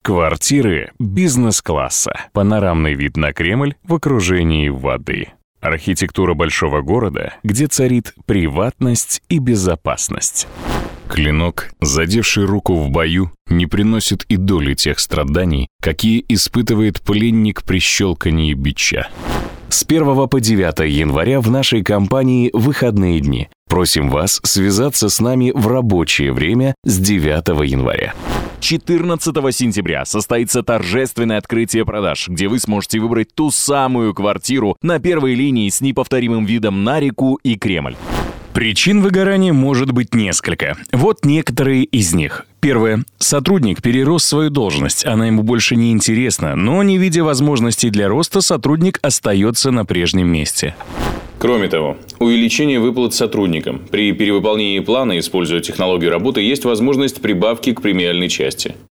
Квартиры бизнес-класса. Панорамный вид на Кремль в окружении воды. Архитектура большого города, где царит приватность и безопасность. Клинок, задевший руку в бою, не приносит и доли тех страданий, какие испытывает пленник при щелкании бича. С 1 по 9 января в нашей компании выходные дни. Просим вас связаться с нами в рабочее время с 9 января. 14 сентября состоится торжественное открытие продаж, где вы сможете выбрать ту самую квартиру на первой линии с неповторимым видом на реку и Кремль. Причин выгорания может быть несколько. Вот некоторые из них. Первое. Сотрудник перерос свою должность, она ему больше не интересна, но, не видя возможностей для роста, сотрудник остается на прежнем месте. Кроме того, увеличение выплат сотрудникам. При перевыполнении плана, используя технологию работы, есть возможность прибавки к премиальной части.